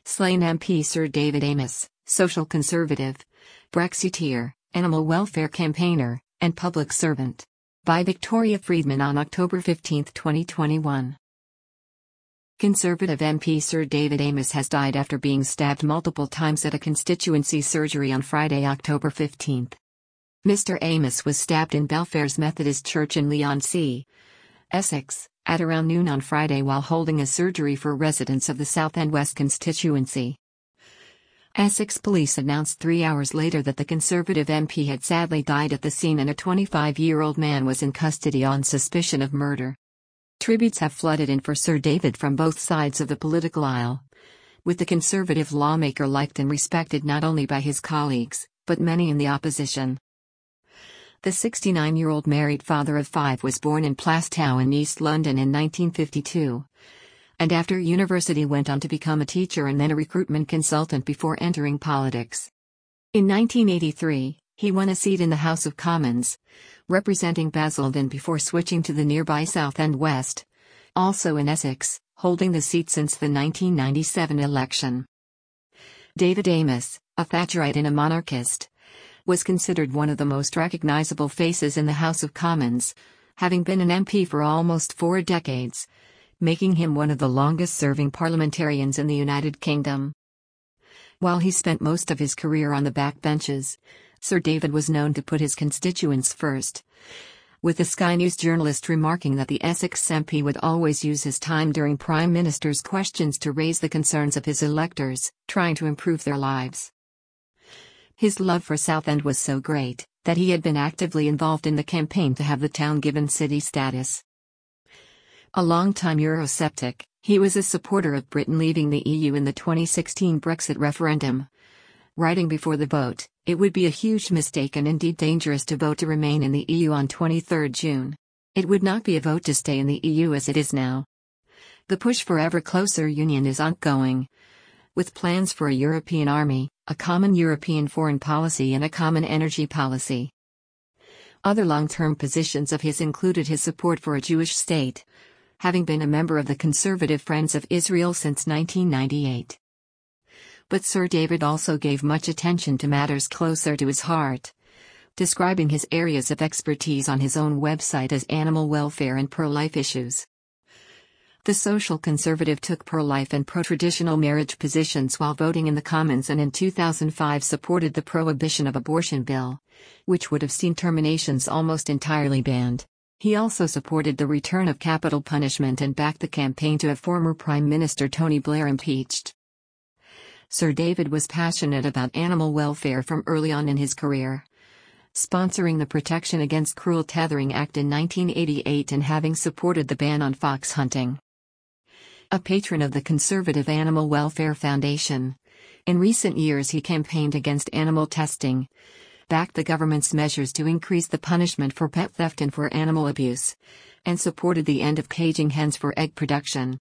Slain MP Sir David Amess, social conservative, Brexiteer, animal welfare campaigner, and public servant. By Victoria Friedman on October 15, 2021. Conservative MP Sir David Amess has died after being stabbed multiple times at a constituency surgery on Friday, October 15. Mr. Amess was stabbed in Belfair's Methodist Church in Leigh-on-Sea, Essex, at around noon on Friday while holding a surgery for residents of the South and West constituency. Essex police announced 3 hours later that the Conservative MP had sadly died at the scene and a 25-year-old man was in custody on suspicion of murder. Tributes have flooded in for Sir David from both sides of the political aisle, with the Conservative lawmaker liked and respected not only by his colleagues, but many in the opposition. The 69-year-old married father of 5 was born in Plaistow in East London in 1952, and after university went on to become a teacher and then a recruitment consultant before entering politics. In 1983, he won a seat in the House of Commons, representing Basildon before switching to the nearby South and West, also in Essex, holding the seat since the 1997 election. David Amess, a Thatcherite and a monarchist, was considered one of the most recognizable faces in the House of Commons, having been an MP for almost 4 decades, making him one of the longest-serving parliamentarians in the United Kingdom. While he spent most of his career on the backbenches, Sir David was known to put his constituents first, with the Sky News journalist remarking that the Essex MP would always use his time during Prime Minister's questions to raise the concerns of his electors, trying to improve their lives. His love for Southend was so great that he had been actively involved in the campaign to have the town given city status. A long-time Eurosceptic, he was a supporter of Britain leaving the EU in the 2016 Brexit referendum, writing before the vote, "It would be a huge mistake and indeed dangerous to vote to remain in the EU on 23 June. It would not be a vote to stay in the EU as it is now. The push for ever closer union is ongoing, with plans for a European army, a common European foreign policy and a common energy policy." Other long-term positions of his included his support for a Jewish state, having been a member of the Conservative Friends of Israel since 1998. But Sir David also gave much attention to matters closer to his heart, describing his areas of expertise on his own website as animal welfare and pro-life issues. The social conservative took pro-life and pro-traditional marriage positions while voting in the Commons and in 2005 supported the prohibition of abortion bill, which would have seen terminations almost entirely banned. He also supported the return of capital punishment and backed the campaign to have former Prime Minister Tony Blair impeached. Sir David was passionate about animal welfare from early on in his career, sponsoring the Protection Against Cruel Tethering Act in 1988 and having supported the ban on fox hunting. A patron of the Conservative Animal Welfare Foundation, in recent years he campaigned against animal testing, backed the government's measures to increase the punishment for pet theft and for animal abuse, and supported the end of caging hens for egg production.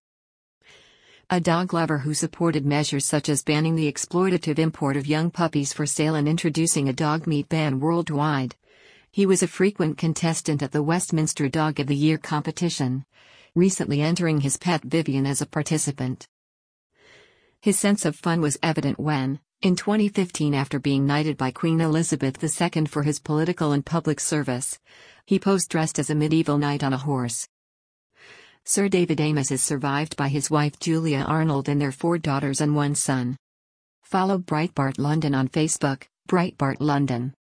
A dog lover who supported measures such as banning the exploitative import of young puppies for sale and introducing a dog meat ban worldwide. He was a frequent contestant at the Westminster Dog of the Year competition, recently entering his pet Vivian as a participant. His sense of fun was evident when, in 2015 after being knighted by Queen Elizabeth II for his political and public service, he posed dressed as a medieval knight on a horse. Sir David Amess is survived by his wife Julia Arnold and their 4 daughters and 1 son. Follow Breitbart London on Facebook, Breitbart London.